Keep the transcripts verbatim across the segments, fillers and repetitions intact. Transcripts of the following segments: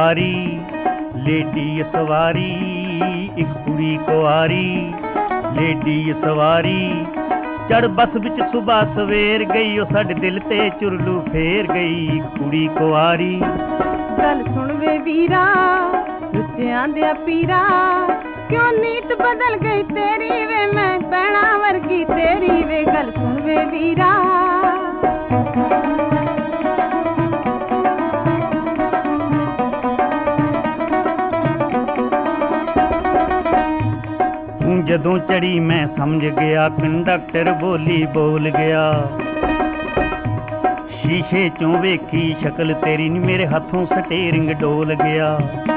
कुआरी लेडी सवारी, एक कुड़ी कुआरी लेडी सवारी। चढ़ बस विच सुबह सवेर गई, ओ साडे दिल ते चुरलू फेर गई, एक कुड़ी कुआरी। गल सुन वे वीरा रुचियां दे पीरा, क्यों नीत बदल गई तेरी वे, मैं भैणा वर्गी तेरी वे। गल सुन वे वीरा जदों चढ़ी मैं समझ गया, कंडक्टर बोली बोल गया। शीशे चों वेखी शक्ल तेरी नी, मेरे हाथों स्टीयरिंग डोल गया।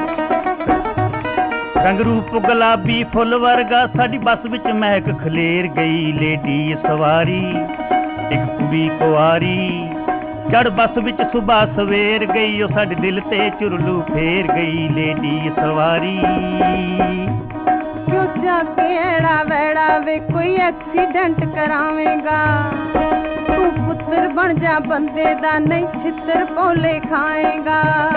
रंग रूप गुलाबी फुल वर्गा, साडी बस विच महक खलेर गई, लेडी सवारी एक कुड़ी कुआरी। चढ़ बस विच सुबह सवेर गई, ओ साडे दिल ते चुरलू फेर गई, लेडी सवारी। क्यों जाके एड़ा वेड़ा वे, कोई एक्सीडेंट करावेगा। तू पुत्र बन जा बंदे दा, नहीं छित्र पोले खाएगा।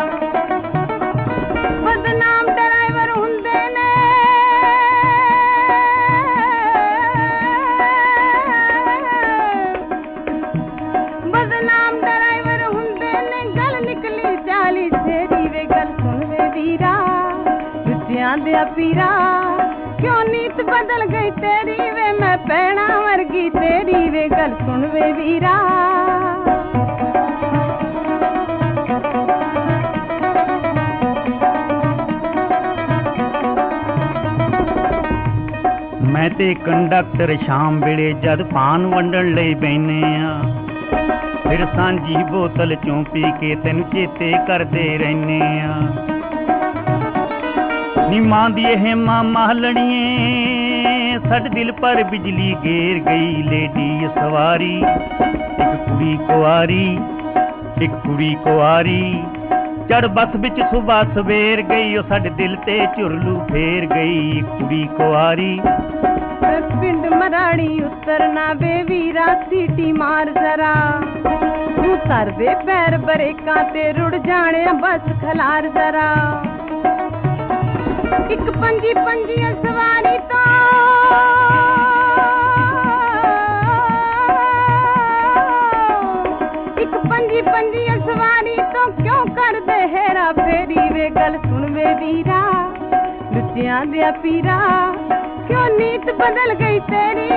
बदनाम ड्राइवर हुंदे ने, बदनाम ड्राइवर हुंदे ने, गल निकली चाली तेरी वे। गल सुन वे वीरा रुचियां दे पीरा, क्यों नीत बदल गई तेरी वे, मैं भैणा वर्गी तेरी वे। गल सुन वे वीरा मैं ते कंडक्टर शाम वेले जद पान वंडण लई बैने आ, फिर सांझी बोतल चों पी के तैनूं चेते करदे रहने आ। नी मां दी हेमा महलणिए, साडे दिल पर बिजली गेर गई, लेडी सवारी एक कुड़ी कुआरी, एक कुड़ी कुआरी। चढ़ बस विच सुबह सवेर गई, ओ साडे दिल ते चुरलू फेर गई, एक कुड़ी कुआरी। पिंड मराड़ी उतरना वे वीरा, सीटी मार जरा। तू तर दे पैर बरेका ते रुड़ जाने बस खलार जरा। एक पंजी पंजी सवारी तो एक पंजी पंजी सवारी तो, क्यों कर दे हेरा फेरी वे। गल सुन वे वीरा रुचियां दे पीरा, क्यों नीत बदल गई तेरी